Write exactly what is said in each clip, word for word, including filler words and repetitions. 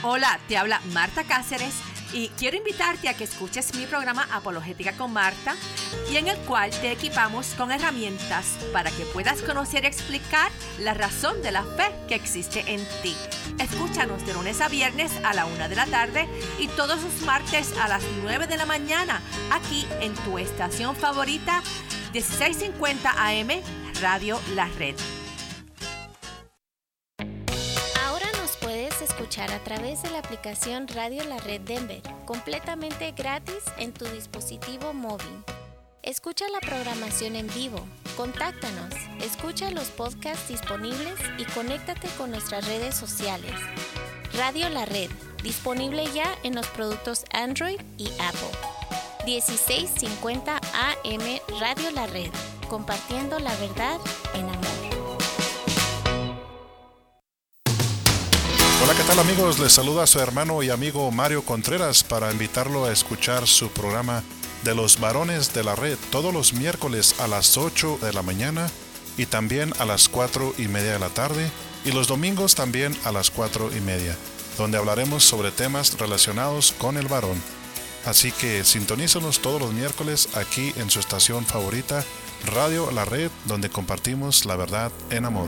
Hola, te habla Marta Cáceres y quiero invitarte a que escuches mi programa Apologética con Marta, y en el cual te equipamos con herramientas para que puedas conocer y explicar la razón de la fe que existe en ti. Escúchanos de lunes a viernes a la una de la tarde y todos los martes a las nueve de la mañana, aquí en tu estación favorita, dieciséis cincuenta A M, Radio La Red. Escuchar a través de la aplicación Radio La Red Denver, completamente gratis en tu dispositivo móvil. Escucha la programación en vivo, contáctanos, escucha los podcasts disponibles y conéctate con nuestras redes sociales. Radio La Red, disponible ya en los productos Android y Apple. dieciséis cincuenta A M Radio La Red, compartiendo la verdad en amor. Hola, ¿qué tal amigos? Les saluda su hermano y amigo Mario Contreras para invitarlo a escuchar su programa de los varones de la red todos los miércoles a las ocho de la mañana y también a las cuatro y media de la tarde, y los domingos también a las cuatro y media, donde hablaremos sobre temas relacionados con el varón. Así que sintonízanos todos los miércoles aquí en su estación favorita, Radio La Red, donde compartimos la verdad en amor.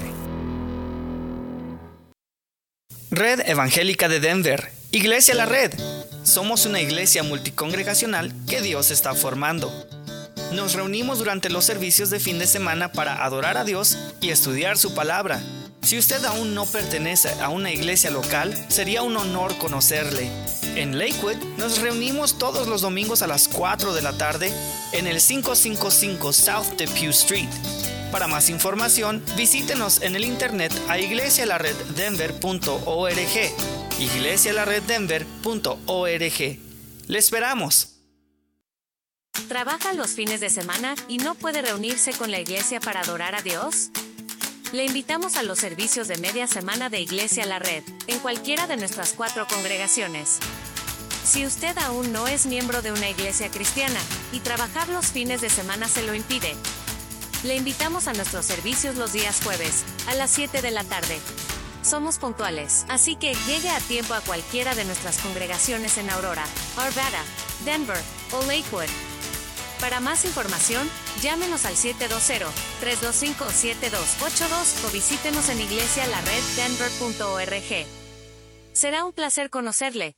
Red Evangélica de Denver, Iglesia La Red. Somos una iglesia multicongregacional que Dios está formando. Nos reunimos durante los servicios de fin de semana para adorar a Dios y estudiar su palabra. Si usted aún no pertenece a una iglesia local, sería un honor conocerle. En Lakewood nos reunimos todos los domingos a las cuatro de la tarde en el quinientos cincuenta y cinco South Depew Street. Para más información, visítenos en el internet a iglesia la red denver punto org, iglesia la red denver punto org. ¡Le esperamos! ¿Trabaja los fines de semana y no puede reunirse con la iglesia para adorar a Dios? Le invitamos a los servicios de media semana de Iglesia La Red, en cualquiera de nuestras cuatro congregaciones. Si usted aún no es miembro de una iglesia cristiana y trabajar los fines de semana se lo impide, le invitamos a nuestros servicios los días jueves, a las siete de la tarde. Somos puntuales, así que llegue a tiempo a cualquiera de nuestras congregaciones en Aurora, Arvada, Denver o Lakewood. Para más información, llámenos al siete dos cero, tres dos cinco, siete dos ocho dos o visítenos en iglesia la red denver punto org. Será un placer conocerle.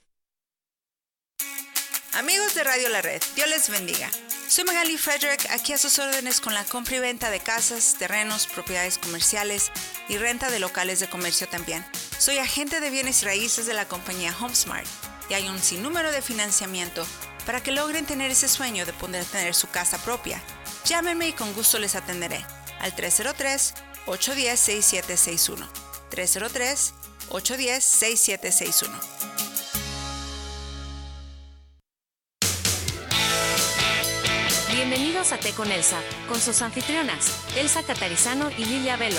Amigos de Radio La Red, Dios les bendiga. Soy Magali Frederick, aquí a sus órdenes con la compra y venta de casas, terrenos, propiedades comerciales y renta de locales de comercio también. Soy agente de bienes y raíces de la compañía HomeSmart y hay un sinnúmero de financiamiento para que logren tener ese sueño de poder tener su casa propia. Llámenme y con gusto les atenderé al tres cero tres, ocho uno cero, seis siete seis uno. tres cero tres, ocho uno cero, seis siete seis uno. Bienvenidos a Té con Elsa, con sus anfitrionas, Elsa Catarizano y Lilia Velo.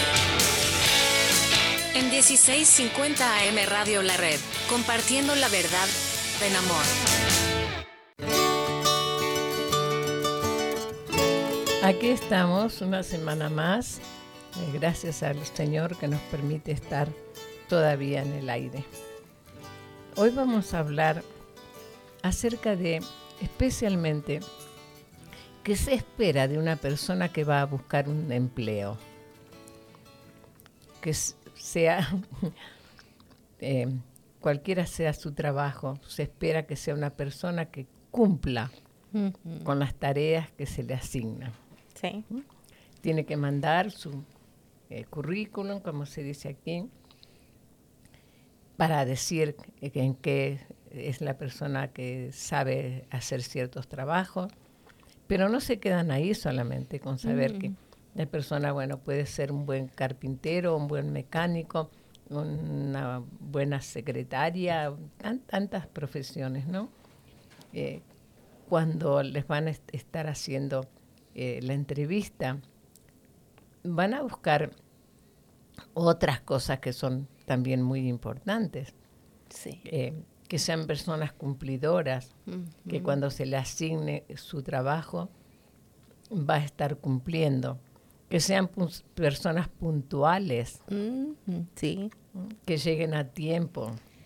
En dieciséis cincuenta A M Radio La Red, compartiendo la verdad en amor. Aquí estamos una semana más, eh, gracias al Señor que nos permite estar todavía en el aire. Hoy vamos a hablar acerca de, especialmente, ¿qué se espera de una persona que va a buscar un empleo? Que sea, eh, cualquiera sea su trabajo, se espera que sea una persona que cumpla uh-huh. con las tareas que se le asignan. Sí. ¿Mm? Tiene que mandar su eh, currículum, como se dice aquí, para decir en qué es la persona que sabe hacer ciertos trabajos. Pero no se quedan ahí solamente con saber mm. que la persona, bueno, puede ser un buen carpintero, un buen mecánico, una buena secretaria, tan, tantas profesiones, ¿no? Eh, cuando les van a est- estar haciendo eh, la entrevista, van a buscar otras cosas que son también muy importantes. Sí. Eh, que sean personas cumplidoras, uh-huh. que cuando se le asigne su trabajo va a estar cumpliendo, que sean pu- personas puntuales, uh-huh. Sí. que lleguen a tiempo,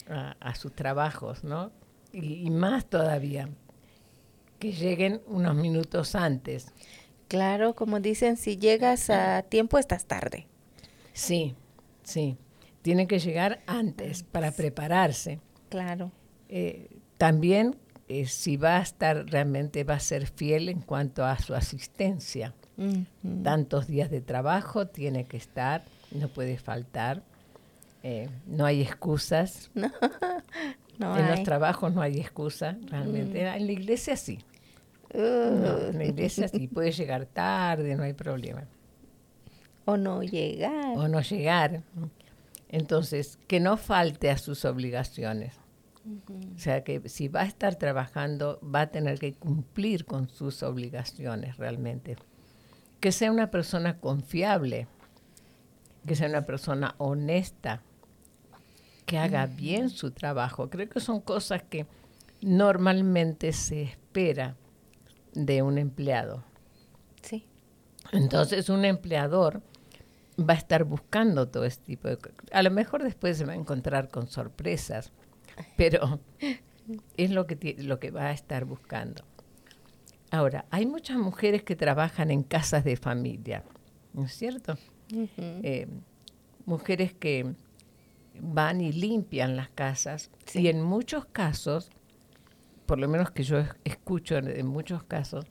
a, a sus trabajos, ¿no? Y, y más todavía, que lleguen unos minutos antes. Claro, como dicen, si llegas a tiempo estás tarde. Sí, sí. Tienen que llegar antes para prepararse. Claro. Eh, también, eh, si va a estar, realmente va a ser fiel en cuanto a su asistencia. Mm-hmm. Tantos días de trabajo tiene que estar, no puede faltar. Eh, no hay excusas. No, no en hay. los trabajos no hay excusa, realmente. Mm. En la iglesia sí. Uh. No, en la iglesia sí. Puede llegar tarde, no hay problema. O no llegar. O no llegar. Entonces, que no falte a sus obligaciones. Uh-huh. O sea, que si va a estar trabajando, va a tener que cumplir con sus obligaciones realmente. Que sea una persona confiable, que sea una persona honesta, que haga uh-huh. bien su trabajo. Creo que son cosas que normalmente se espera de un empleado. Sí. Entonces, un empleador va a estar buscando todo este tipo de cosas. A lo mejor después se va a encontrar con sorpresas, pero es lo que, t- lo que va a estar buscando. Ahora, hay muchas mujeres que trabajan en casas de familia, ¿no es cierto? Uh-huh. Eh, mujeres que van y limpian las casas, sí. Y en muchos casos, por lo menos que yo escucho en, en muchos casos,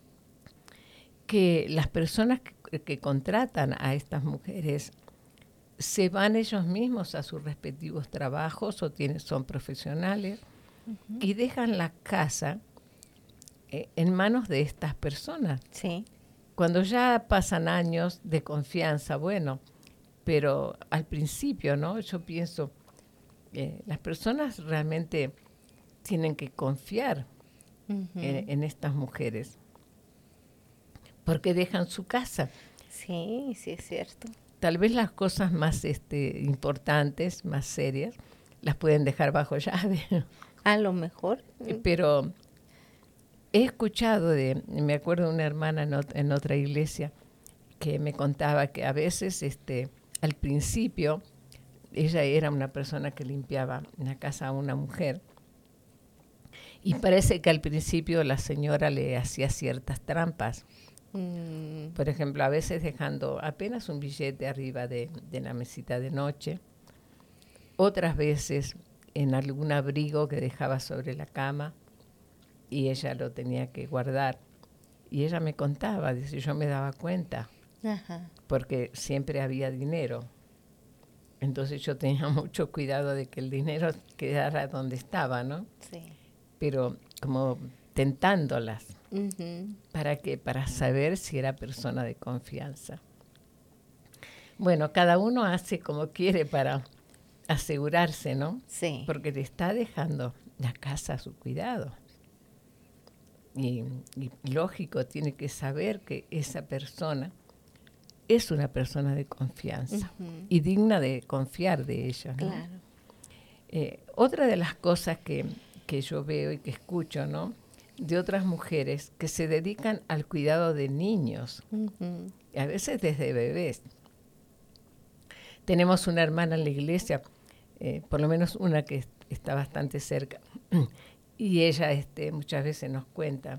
que las personas que, que contratan a estas mujeres se van ellos mismos a sus respectivos trabajos o tienen, son profesionales uh-huh. y dejan la casa eh, en manos de estas personas. Sí. Cuando ya pasan años de confianza, bueno, pero al principio, ¿no? Yo pienso, eh, las personas realmente tienen que confiar uh-huh. en, en estas mujeres. Porque dejan su casa. Sí, sí es cierto. Tal vez las cosas más este, importantes, más serias, las pueden dejar bajo llave. A lo mejor. Pero he escuchado de, me acuerdo de una hermana en, ot- en otra iglesia que me contaba que a veces, este, al principio, ella era una persona que limpiaba la casa a una mujer. Y parece que al principio la señora le hacía ciertas trampas. Mm. Por ejemplo, a veces dejando apenas un billete arriba de, de la mesita de noche. Otras veces en algún abrigo que dejaba sobre la cama y ella lo tenía que guardar. Y ella me contaba, dice, yo me daba cuenta. Ajá. Porque siempre había dinero. Entonces yo tenía mucho cuidado de que el dinero quedara donde estaba, ¿no? Sí. Pero como tentándolas. Uh-huh. ¿Para qué? Para saber si era persona de confianza. Bueno, cada uno hace como quiere para asegurarse, ¿no? Sí. Porque te está dejando la casa a su cuidado. Y, y lógico, tiene que saber que esa persona es una persona de confianza uh-huh. y digna de confiar de ella, ¿no? Claro. Eh, otra de las cosas que, que yo veo y que escucho, ¿no?, de otras mujeres que se dedican al cuidado de niños, uh-huh. a veces desde bebés. Tenemos una hermana en la iglesia, eh, por lo menos una que está bastante cerca, y ella este, muchas veces nos cuenta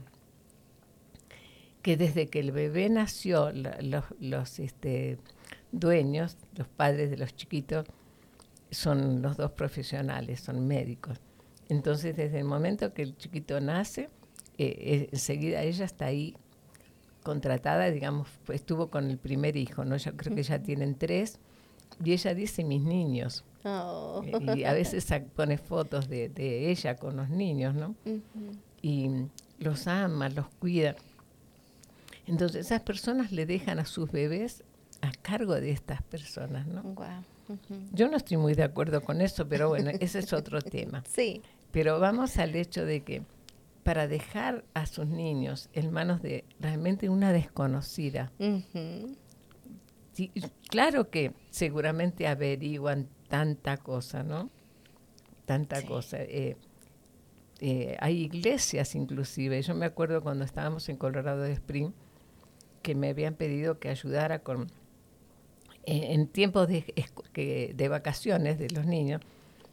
que desde que el bebé nació, la, los, los este, dueños, los padres de los chiquitos, son los dos profesionales, son médicos. Entonces, desde el momento que el chiquito nace, eh, enseguida ella está ahí contratada, digamos, pues, estuvo con el primer hijo, ¿no? Yo creo que ya tienen tres, y ella dice mis niños. Oh. Eh, y a veces pone fotos de, de ella con los niños, ¿no? Uh-huh. Y los ama, los cuida. Entonces, esas personas le dejan a sus bebés a cargo de estas personas, ¿no? Wow. Uh-huh. Yo no estoy muy de acuerdo con eso, pero bueno, ese es otro tema. Sí. Pero vamos al hecho de que para dejar a sus niños en manos de realmente una desconocida, uh-huh. sí, claro que seguramente averiguan tanta cosa, ¿no? Tanta sí. cosa. Eh, eh, hay iglesias inclusive. Yo me acuerdo cuando estábamos en Colorado Spring que me habían pedido que ayudara con... en tiempos de, de vacaciones de los niños,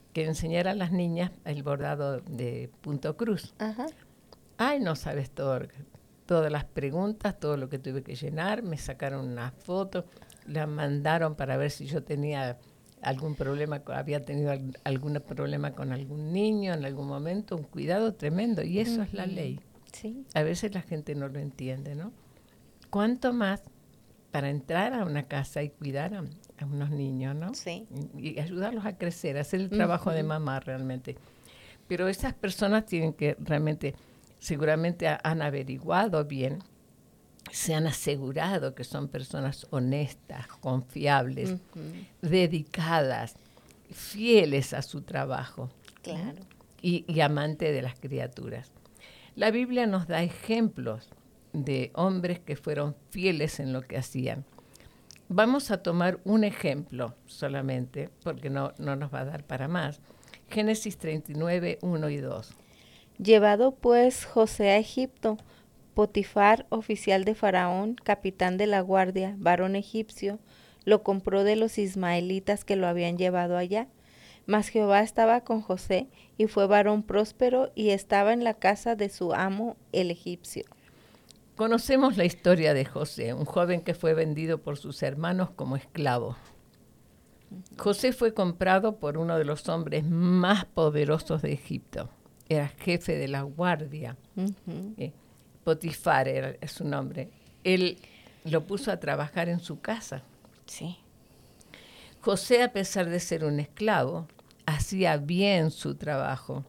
que enseñara a las niñas el bordado de punto cruz. Ajá. Ay, no sabes todo, todas las preguntas, todo lo que tuve que llenar, me sacaron una foto, la mandaron para ver si yo tenía algún problema, había tenido algún problema con algún niño en algún momento, un cuidado tremendo, y eso uh-huh. es la ley. Sí. A veces la gente no lo entiende, ¿no? ¿Cuánto más para entrar a una casa y cuidar a, a unos niños, ¿no? Sí. Y, y ayudarlos a crecer, hacer el trabajo uh-huh. de mamá realmente. Pero esas personas tienen que realmente, seguramente ha, han averiguado bien, se han asegurado que son personas honestas, confiables, uh-huh. dedicadas, fieles a su trabajo. Claro. ¿no? Y, y amantes de las criaturas. La Biblia nos da ejemplos de hombres que fueron fieles en lo que hacían. Vamos a tomar un ejemplo solamente, porque no, no nos va a dar para más. Génesis treinta y nueve, uno y dos. Llevado pues José a Egipto, Potifar, oficial de Faraón, capitán de la guardia, varón egipcio, lo compró de los ismaelitas que lo habían llevado allá. Mas Jehová estaba con José, y fue varón próspero, y estaba en la casa de su amo el egipcio. Conocemos la historia de José, un joven que fue vendido por sus hermanos como esclavo. José fue comprado por uno de los hombres más poderosos de Egipto. Era jefe de la guardia. Uh-huh. Eh, Potifar era su nombre. Él lo puso a trabajar en su casa. Sí. José, a pesar de ser un esclavo, hacía bien su trabajo.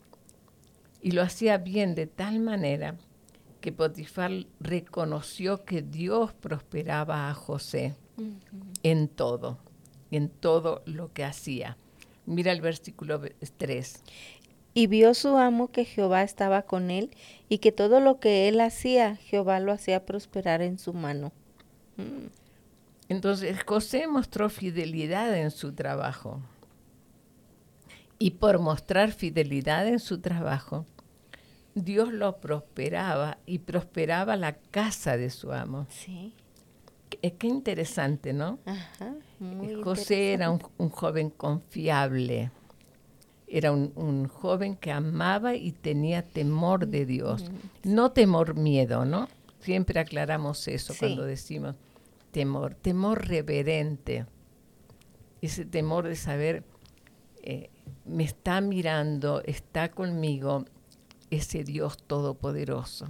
Y lo hacía bien de tal manera que Potifar reconoció que Dios prosperaba a José uh-huh. en todo, en todo lo que hacía. Mira el versículo tres. Y vio su amo que Jehová estaba con él, y que todo lo que él hacía, Jehová lo hacía prosperar en su mano. Mm. Entonces José mostró fidelidad en su trabajo. Y por mostrar fidelidad en su trabajo, Dios lo prosperaba y prosperaba la casa de su amo. Sí. Qué, qué interesante, ¿no? Ajá, muy José era un, un joven confiable. Era un, un joven que amaba y tenía temor de Dios. No temor miedo, ¿no? Siempre aclaramos eso sí. cuando decimos temor. Temor reverente. Ese temor de saber, eh, me está mirando, está conmigo ese Dios todopoderoso.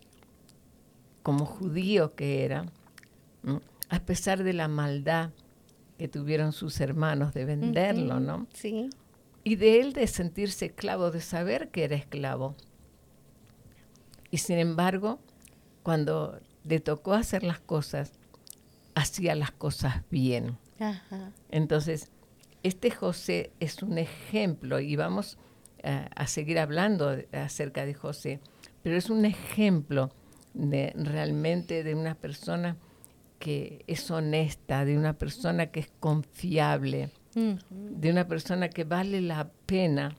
Como judío que era, ¿no? A pesar de la maldad que tuvieron sus hermanos de venderlo, uh-huh. ¿no? Sí. Y de él de sentirse esclavo, de saber que era esclavo. Y sin embargo, cuando le tocó hacer las cosas, hacía las cosas bien. Ajá. Entonces, este José es un ejemplo, y vamos uh, a seguir hablando de, acerca de José, pero es un ejemplo de, realmente de una persona que es honesta, de una persona que es confiable, Uh-huh. de una persona que vale la pena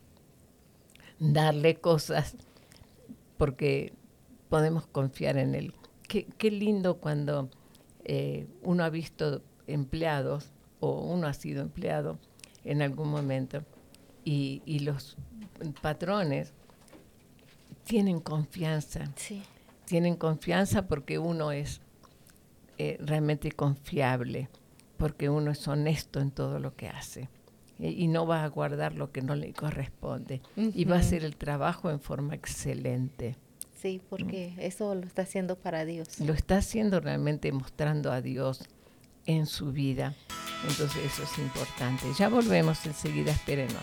darle cosas porque podemos confiar en él. Qué, qué lindo cuando eh, uno ha visto empleados o uno ha sido empleado en algún momento y, y los patrones tienen confianza. Sí. Tienen confianza porque uno es eh, realmente confiable, porque uno es honesto en todo lo que hace eh, y no va a guardar lo que no le corresponde uh-huh. y va a hacer el trabajo en forma excelente. Sí, porque ¿Mm? Eso lo está haciendo para Dios. Lo está haciendo realmente mostrando a Dios en su vida. Entonces eso es importante. Ya volvemos enseguida, espérenos.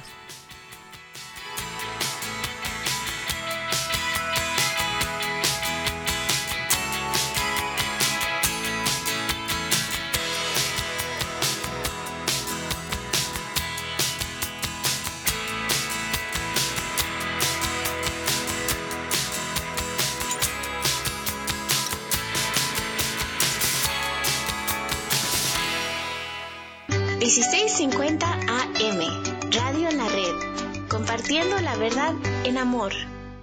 dieciséis cincuenta A M, Radio La Red, compartiendo la verdad en amor.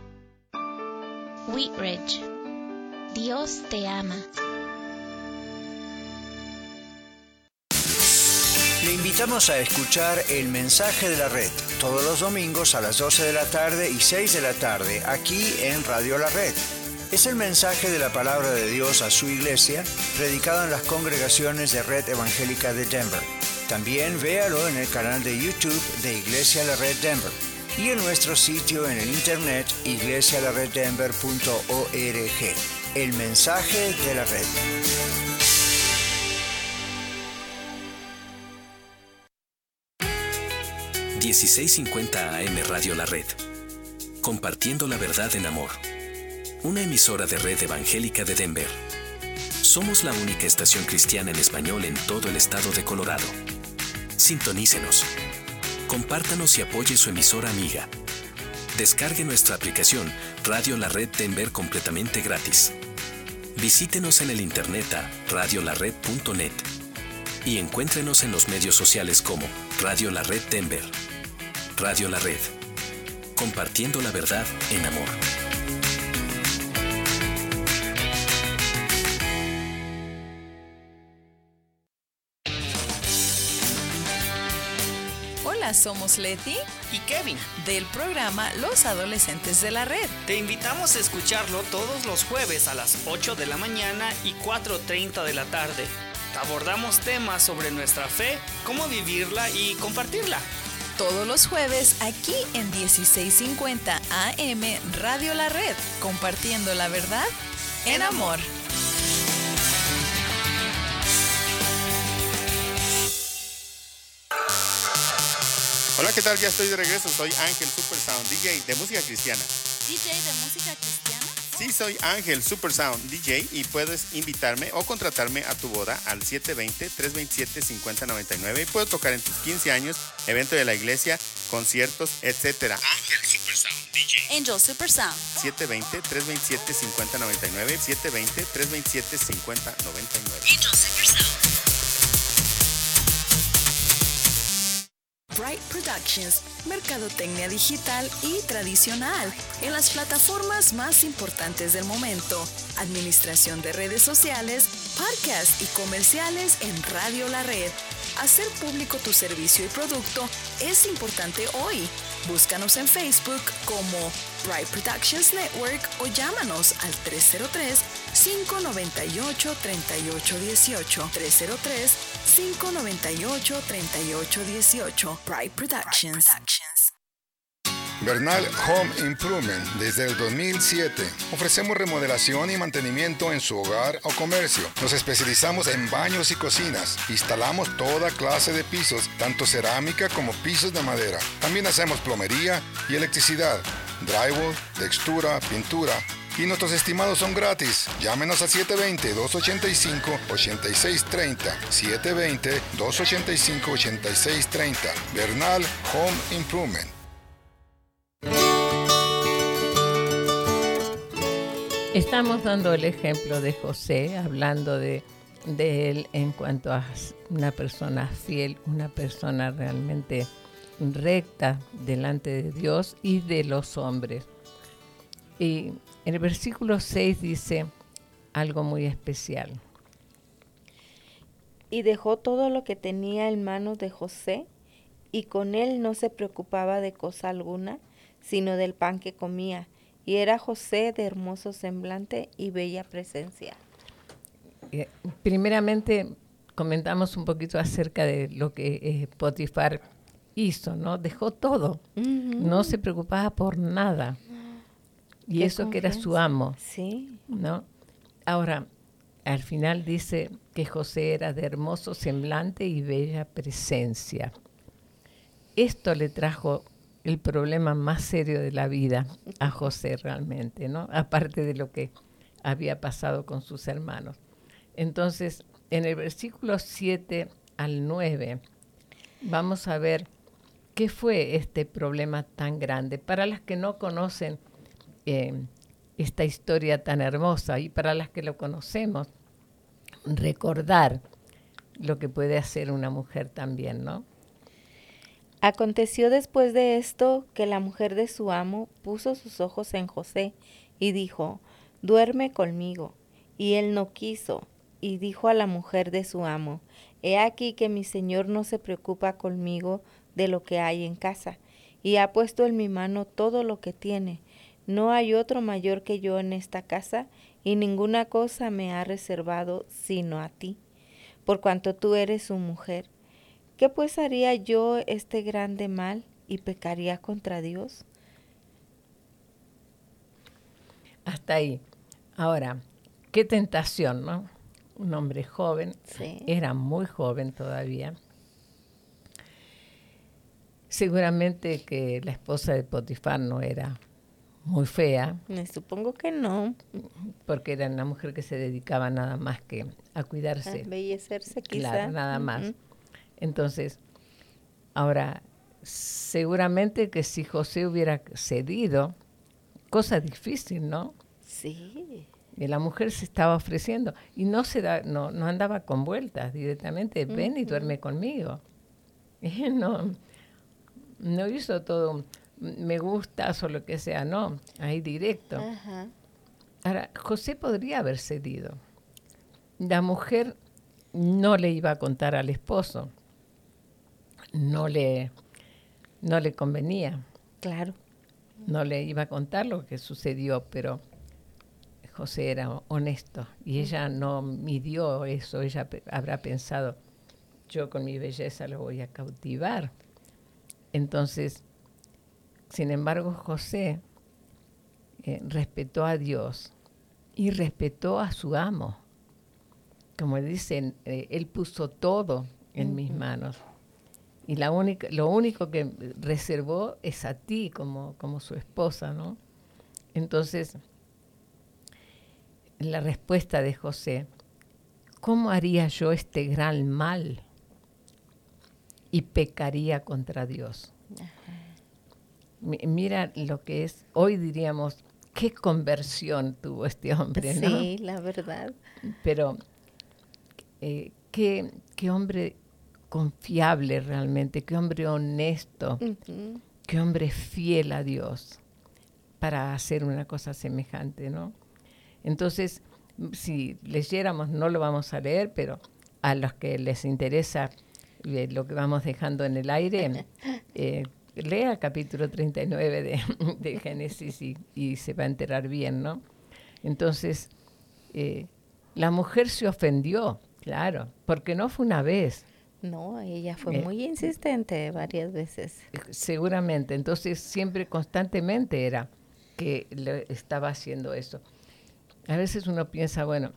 Wheatridge, Dios te ama. Le invitamos a escuchar El Mensaje de la Red todos los domingos a las doce de la tarde y seis de la tarde aquí en Radio La Red. Es el mensaje de la palabra de Dios a su iglesia, predicado en las congregaciones de Red Evangélica de Denver. También véalo en el canal de YouTube de Iglesia La Red Denver y en nuestro sitio en el internet iglesia la red denver punto org. El mensaje de la red. dieciséis cincuenta A M Radio La Red. Compartiendo la verdad en amor. Una emisora de Red Evangélica de Denver. Somos la única estación cristiana en español en todo el estado de Colorado. Sintonícenos. Compártanos y apoye su emisora amiga. Descargue nuestra aplicación Radio La Red Denver completamente gratis. Visítenos en el internet a radio la red punto net y encuéntrenos en los medios sociales como Radio La Red Denver. Radio La Red. Compartiendo la verdad en amor. Hola, somos Leti y Kevin del programa Los Adolescentes de la Red. Te invitamos a escucharlo todos los jueves a las ocho de la mañana y cuatro treinta de la tarde. Abordamos temas sobre nuestra fe, cómo vivirla y compartirla. Todos los jueves aquí en dieciséis cincuenta A M Radio La Red, compartiendo la verdad en amor. Hola, ¿qué tal? Ya estoy de regreso. Soy Ángel Super Sound, D J de música cristiana. ¿D J de música cristiana? Sí, soy Ángel Super Sound, D J, y puedes invitarme o contratarme a tu boda al siete dos cero, tres dos siete, cinco cero nueve nueve y puedo tocar en tus quince años, evento de la iglesia, conciertos, etcétera. Ángel Super Sound, D J. Angel Super Sound. siete dos cero, tres dos siete, cinco cero nueve nueve, siete dos cero, tres dos siete, cinco cero nueve nueve. Angel Super Sound. Bright Productions, mercadotecnia digital y tradicional en las plataformas más importantes del momento, administración de redes sociales, podcasts y comerciales en Radio La Red. Hacer público tu servicio y producto es importante hoy. Búscanos en Facebook como Bright Productions Network o llámanos al tres cero tres, cinco nueve ocho, tres ocho uno ocho, tres cero tres, cinco nueve ocho, tres ocho uno ocho. Bright Productions. Bernal Home Improvement. Desde el dos mil siete ofrecemos remodelación y mantenimiento en su hogar o comercio. Nos especializamos en baños y cocinas. Instalamos toda clase de pisos, tanto cerámica como pisos de madera. También hacemos plomería y electricidad, drywall, textura, pintura. Y nuestros estimados son gratis. Llámenos al siete dos cero, dos ocho cinco, ocho seis tres cero. siete dos cero, dos ocho cinco, ocho seis tres cero. Bernal Home Improvement. Estamos dando el ejemplo de José, hablando de, de él en cuanto a una persona fiel, una persona realmente recta delante de Dios y de los hombres. Y en el versículo seis dice algo muy especial. Y dejó todo lo que tenía en manos de José, y con él no se preocupaba de cosa alguna, sino del pan que comía. Y era José de hermoso semblante y bella presencia. Eh, primeramente, comentamos un poquito acerca de lo que eh, Potifar hizo, ¿no? Dejó todo. Uh-huh. No se preocupaba por nada. Y eso confianza. Que era su amo. Sí. ¿No? Ahora, al final dice que José era de hermoso semblante y bella presencia. Esto le trajo el problema más serio de la vida a José realmente, ¿no? Aparte de lo que había pasado con sus hermanos. Entonces, en el versículo siete al nueve, vamos a ver qué fue este problema tan grande. Para las que no conocen eh, esta historia tan hermosa y para las que lo conocemos, recordar lo que puede hacer una mujer también, ¿no? Aconteció después de esto que la mujer de su amo puso sus ojos en José y dijo, duerme conmigo. Y él no quiso, y dijo a la mujer de su amo, He aquí que mi señor no se preocupa conmigo de lo que hay en casa, y ha puesto en mi mano todo lo que tiene. No hay otro mayor que yo en esta casa, y ninguna cosa me ha reservado sino a ti, por cuanto tú eres su mujer. ¿Qué pues haría yo este grande mal y pecaría contra Dios? Hasta ahí. Ahora, qué tentación, ¿no? Un hombre joven, sí. Era muy joven todavía. Seguramente que la esposa de Potifar no era muy fea. Me supongo que no. Porque era una mujer que se dedicaba nada más que a cuidarse. A embellecerse quizá. Claro, nada uh-huh. más. Entonces, ahora, seguramente que si José hubiera cedido, cosa difícil, ¿no? Sí. Y la mujer se estaba ofreciendo y no se da, no, no andaba con vueltas directamente, ven uh-huh. y duerme conmigo. Y no, no hizo todo me gustas o lo que sea, no, ahí directo. Uh-huh. Ahora, José podría haber cedido. La mujer no le iba a contar al esposo, no le, no le convenía. Claro. No le iba a contar lo que sucedió, pero José era honesto y ella no midió eso. Ella pe- habrá pensado, yo con mi belleza lo voy a cautivar. Entonces, sin embargo, José eh, respetó a Dios y respetó a su amo. Como dicen, eh, él puso todo en uh-huh. mis manos. Y la única, lo único que reservó es a ti como, como su esposa, ¿no? Entonces, la respuesta de José, ¿cómo haría yo este gran mal y pecaría contra Dios? M- mira lo que es, hoy diríamos, qué conversión tuvo este hombre, ¿no? Sí, la verdad. Pero eh, qué, qué hombre confiable realmente, qué hombre honesto, uh-huh. qué hombre fiel a Dios para hacer una cosa semejante, ¿no? Entonces, si leyéramos, no lo vamos a leer, pero a los que les interesa eh, lo que vamos dejando en el aire, eh, lea el capítulo treinta y nueve de, de Génesis y, y se va a enterar bien, ¿no? Entonces, eh, la mujer se ofendió, claro, porque no fue una vez. No, ella fue eh, muy insistente varias veces. Seguramente, entonces siempre, constantemente era que le estaba haciendo eso. A veces uno piensa, bueno,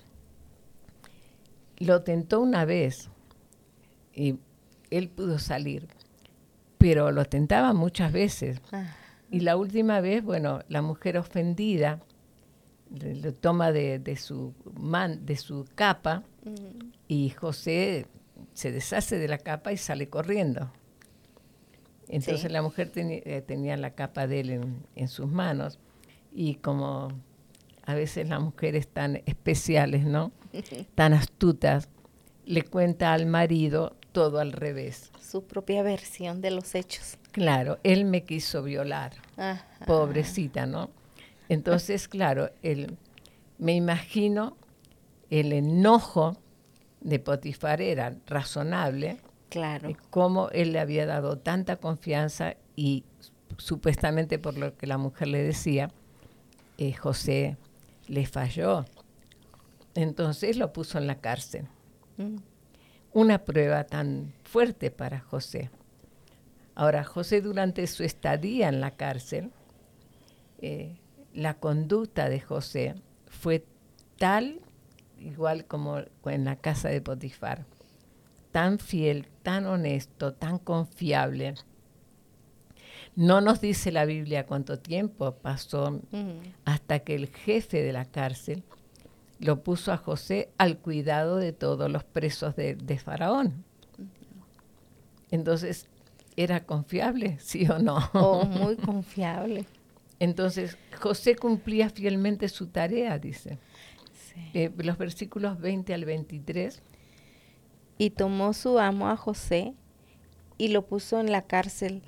lo tentó una vez y él pudo salir, pero lo tentaba muchas veces. Ah. Y la última vez, bueno, la mujer ofendida lo toma de, de, su, man, de su capa uh-huh. y José se deshace de la capa y sale corriendo. Entonces sí. la mujer teni- eh, tenía la capa de él en, en sus manos y como a veces las mujeres tan especiales, ¿no? Tan astutas, le cuenta al marido todo al revés. Su propia versión de los hechos. Claro, él me quiso violar, Ajá. pobrecita, ¿no? Entonces, claro, él, me imagino el enojo de Potifar era razonable. Claro. Eh, cómo él le había dado tanta confianza y supuestamente por lo que la mujer le decía, eh, José le falló. Entonces lo puso en la cárcel. Mm. Una prueba tan fuerte para José. Ahora, José durante su estadía en la cárcel, eh, la conducta de José fue tal, igual como en la casa de Potifar, tan fiel, tan honesto, tan confiable. No nos dice la Biblia cuánto tiempo pasó uh-huh. hasta que el jefe de la cárcel lo puso a José al cuidado de todos los presos de, de Faraón. Uh-huh. Entonces, ¿era confiable, sí o no? Oh, muy confiable. Entonces, José cumplía fielmente su tarea, dice. Sí. Eh, los versículos veinte al veintitrés. Y tomó su amo a José y lo puso en la cárcel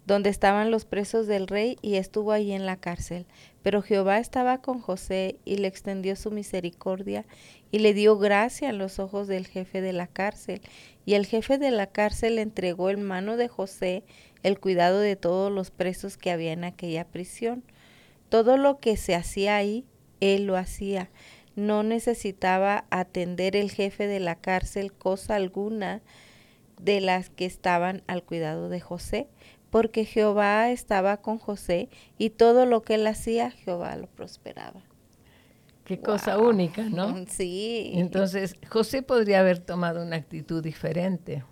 donde estaban los presos del rey, y estuvo allí en la cárcel. Pero Jehová estaba con José y le extendió su misericordia y le dio gracia en los ojos del jefe de la cárcel. Y el jefe de la cárcel entregó en mano de José el cuidado de todos los presos que había en aquella prisión. Todo lo que se hacía ahí, él lo hacía. No necesitaba atender el jefe de la cárcel cosa alguna de las que estaban al cuidado de José, porque Jehová estaba con José y todo lo que él hacía, Jehová lo prosperaba. Qué Wow. cosa única, ¿no? Sí. Entonces, José podría haber tomado una actitud diferente.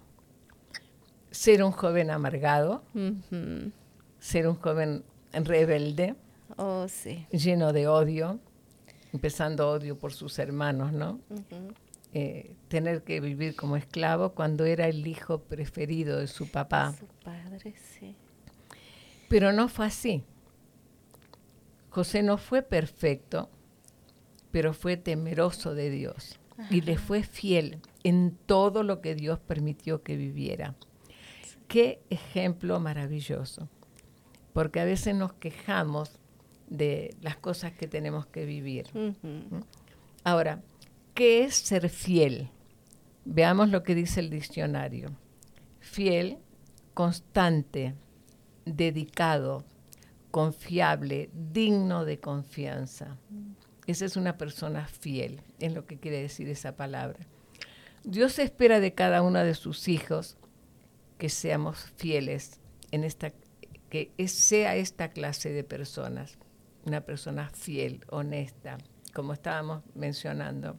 Ser un joven amargado, Uh-huh. ser un joven rebelde, Oh, sí. lleno de odio, empezando odio por sus hermanos, ¿no? Uh-huh. Eh, tener que vivir como esclavo cuando era el hijo preferido de su papá. Su padre, sí. Pero no fue así. José no fue perfecto, pero fue temeroso de Dios. Ajá. Y le fue fiel en todo lo que Dios permitió que viviera. Qué ejemplo maravilloso. Porque a veces nos quejamos de las cosas que tenemos que vivir. Uh-huh. Ahora, ¿qué es ser fiel? Veamos lo que dice el diccionario. Fiel, constante, dedicado, confiable, digno de confianza. Esa es una persona fiel, es lo que quiere decir esa palabra. Dios espera de cada uno de sus hijos que seamos fieles, en esta, que es- sea esta clase de personas, una persona fiel, honesta, como estábamos mencionando.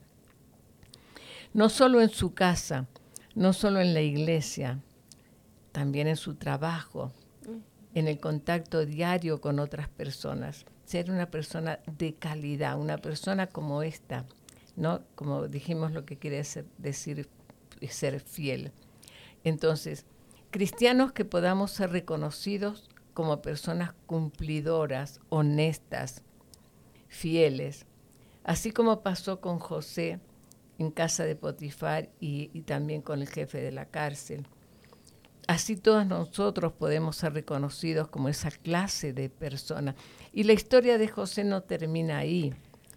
No solo en su casa, no solo en la iglesia, también en su trabajo, en el contacto diario con otras personas. Ser una persona de calidad, una persona como esta, ¿no? Como dijimos, lo que quiere ser- decir ser fiel. Entonces, cristianos que podamos ser reconocidos como personas cumplidoras, honestas, fieles, así como pasó con José en casa de Potifar y, y también con el jefe de la cárcel. Así todos nosotros podemos ser reconocidos como esa clase de persona. Y la historia de José no termina ahí.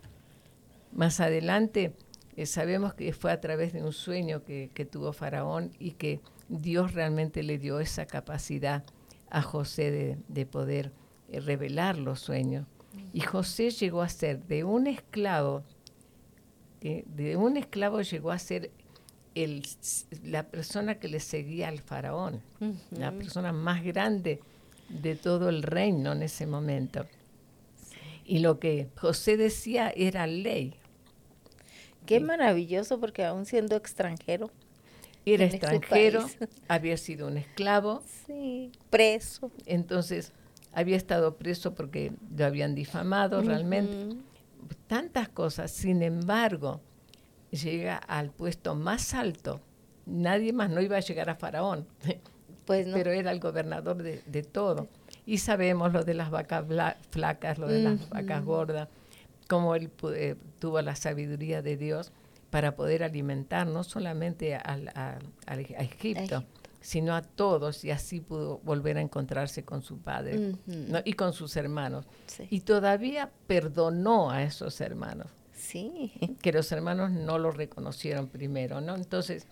Más adelante eh, sabemos que fue a través de un sueño que, que tuvo Faraón y que Dios realmente le dio esa capacidad a José de, de poder eh, revelar los sueños. Y José llegó a ser de un esclavo, eh, de un esclavo llegó a ser el, la persona que le seguía al faraón, Uh-huh. la persona más grande de todo el reino en ese momento. Y lo que José decía era ley. Qué maravilloso, porque aún siendo extranjero. Era en ese extranjero, país. había sido un esclavo. Sí, preso. Entonces, había estado preso porque lo habían difamado realmente. Ujú. Tantas cosas. Sin embargo, llega al puesto más alto. Nadie más, no iba a llegar a Faraón. Pues no. Pero era el gobernador de, de todo. Y sabemos lo de las vacas bla- flacas, lo de las Ujú. vacas gordas, cómo él pu- eh, tuvo la sabiduría de Dios para poder alimentar no solamente al, a, a Egipto, A Egipto. sino a todos, y así pudo volver a encontrarse con su padre, Ujú. ¿no? Y con sus hermanos. Sí. Y todavía perdonó a esos hermanos, Sí. que los hermanos no lo reconocieron primero, ¿no? Entonces,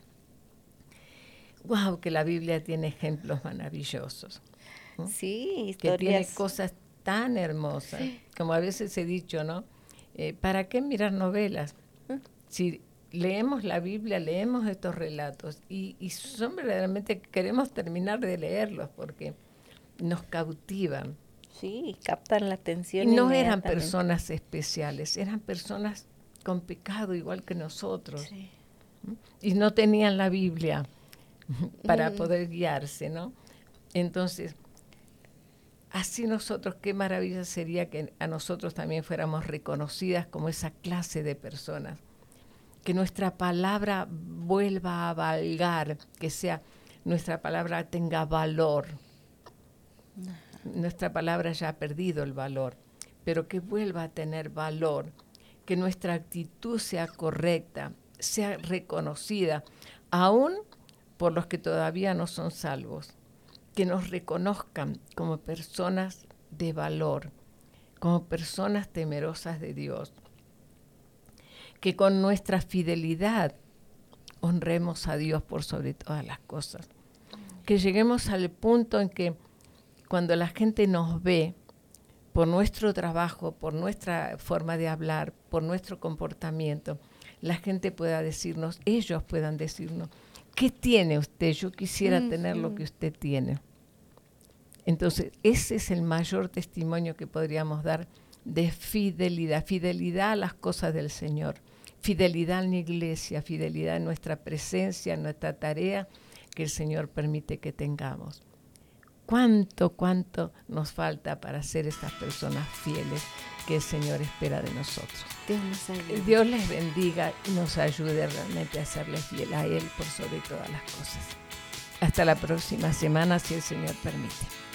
wow, que la Biblia tiene ejemplos maravillosos, ¿no? Sí, Que tiene historias. cosas tan hermosas, como a veces he dicho, ¿no? Eh, ¿para qué mirar novelas? Si leemos la Biblia, leemos estos relatos y, y son verdaderamente, queremos terminar de leerlos porque nos cautivan. Sí, captan la atención. Y no eran inmediatamente. personas especiales, eran personas con pecado igual que nosotros. Sí. ¿Mm? Y no tenían la Biblia para Mm. poder guiarse, ¿no? Entonces, así nosotros, qué maravilla sería que a nosotros también fuéramos reconocidas como esa clase de personas. Que nuestra palabra vuelva a valgar, que sea, nuestra palabra tenga valor. Nuestra palabra ya ha perdido el valor, pero que vuelva a tener valor, que nuestra actitud sea correcta, sea reconocida, aún por los que todavía no son salvos, que nos reconozcan como personas de valor, como personas temerosas de Dios, que con nuestra fidelidad honremos a Dios por sobre todas las cosas, que lleguemos al punto en que cuando la gente nos ve por nuestro trabajo, por nuestra forma de hablar, por nuestro comportamiento, la gente pueda decirnos, ellos puedan decirnos, ¿qué tiene usted? Yo quisiera mm, tener mm. lo que usted tiene. Entonces, ese es el mayor testimonio que podríamos dar de fidelidad, fidelidad a las cosas del Señor, fidelidad en la iglesia, fidelidad en nuestra presencia, en nuestra tarea que el Señor permite que tengamos. ¿Cuánto, cuánto nos falta para ser estas personas fieles que el Señor espera de nosotros? Dios nos ayude. Dios les bendiga y nos ayude realmente a serles fiel a Él por sobre todas las cosas. Hasta la próxima semana, si el Señor permite.